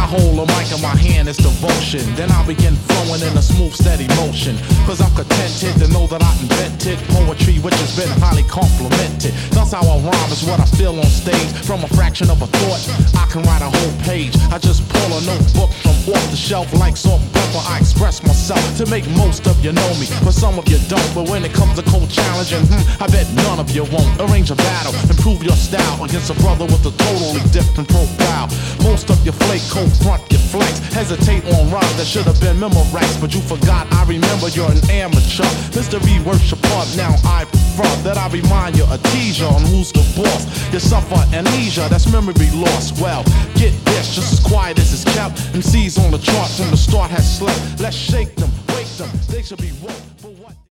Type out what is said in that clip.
hold a mic in my hand, it's devotion. Then I begin flowing in a smooth, steady motion. Cause I'm contented to know that I invented poetry which has been highly complimented. That's how I rhyme, is what I feel on stage. From a fraction of a thought, I can write a whole page. I just pull a notebook from off the shelf like salt and pepper. I express myself to make most of you know me, but some of you don't. But when it comes to cold challenging, I bet none of you won't. Arrange a battle, improve your style against a brother with a totally different profile. Most of you flake, cold front, you flex, hesitate on rhymes that should have been memorized, but you forgot. I remember you're an amateur. Mystery worship art, now I prefer that I remind you, a teaser on who's the boss. You suffer amnesia, that's memory loss. Well, get this, just as quiet as it's kept. MCs on the chart from the start has slept. Let's shake them, wake them, they should be woke.